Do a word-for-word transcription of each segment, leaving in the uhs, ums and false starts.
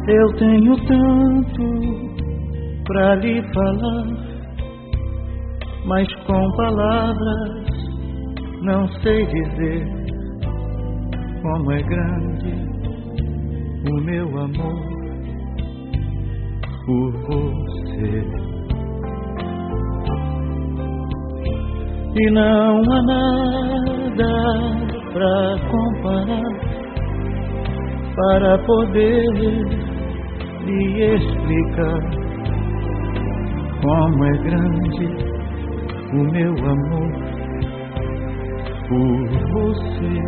Eu tenho tanto pra lhe falar, mas com palavras não sei dizer como é grande o meu amor por você. E não há nada pra comparar, para poder lhe explicar como é grande o meu amor por você.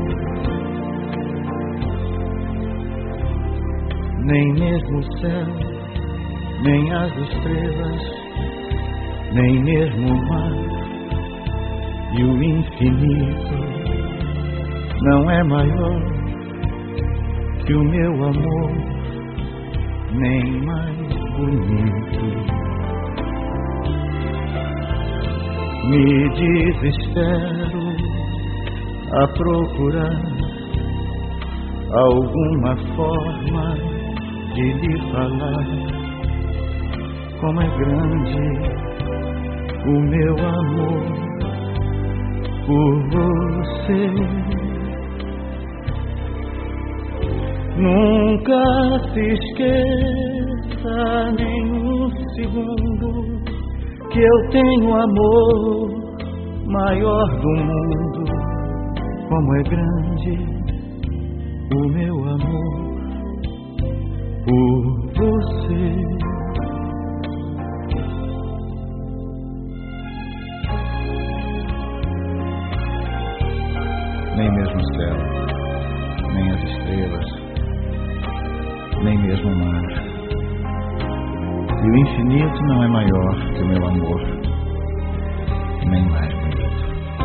Nem mesmo o céu, nem as estrelas, nem mesmo o mar e o infinito não é maior que o meu amor, nem mais bonito. Me desespero a procurar alguma forma de lhe falar como é grande o meu amor por você. Nunca se esqueça nem um segundo que eu tenho amor maior do mundo. Como é grande o meu amor por você. Nem mesmo o céu, nem as estrelas, nem mesmo o mar e o infinito não é maior que o meu amor, nem mais bonito.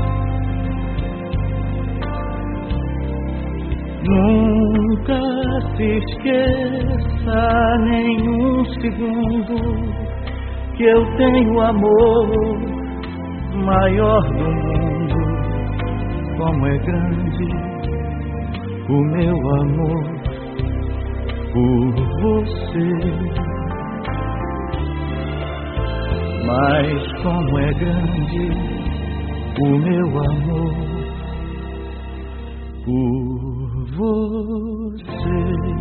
Nunca se esqueça nem um segundo que eu tenho amor maior do mundo. Como é grande o meu amor por você. Mas como é grande o meu amor por você.